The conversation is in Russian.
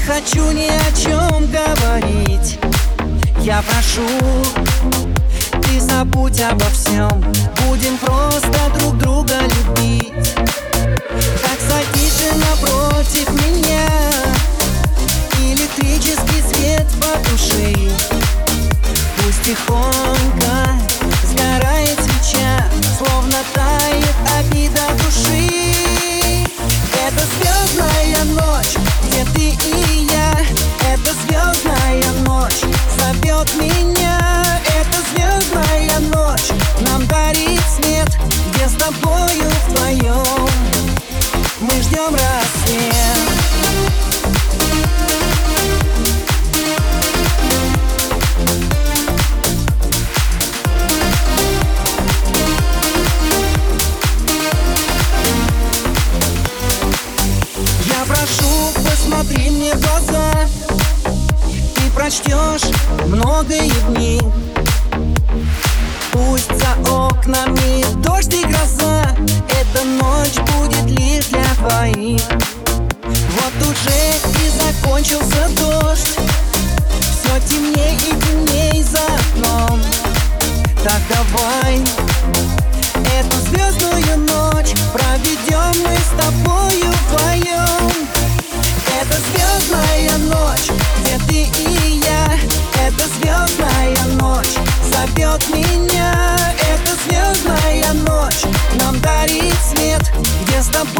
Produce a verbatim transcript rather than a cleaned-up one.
хочу ни о чем говорить. Я прошу, ты забудь обо всем. Будем просто друг друга любить. Так садись же напротив меня, электрический свет потуши. Пусть тихонько сгорает свеча, словно тает обида души. Это звездная ночь, где ты и я. Это звездная ночь зовет меня. Это звездная ночь нам дарит свет, где с тобою вдвоем мы ждем рассвет. Я прошу, посмотри мне в глаза. Ты прочтешь многое дни. Пусть за окнами дождь и гроза, эта ночь будет лишь для двоих. Вот уже и закончился дождь, все темней и темней за окном. Так давай эту звездную ночь проведем мы с тобою вдвоем. Это звездная ночь, где ты и я. Это звездная ночь зовет меня. Это звездная ночь нам дарит свет, где с тобой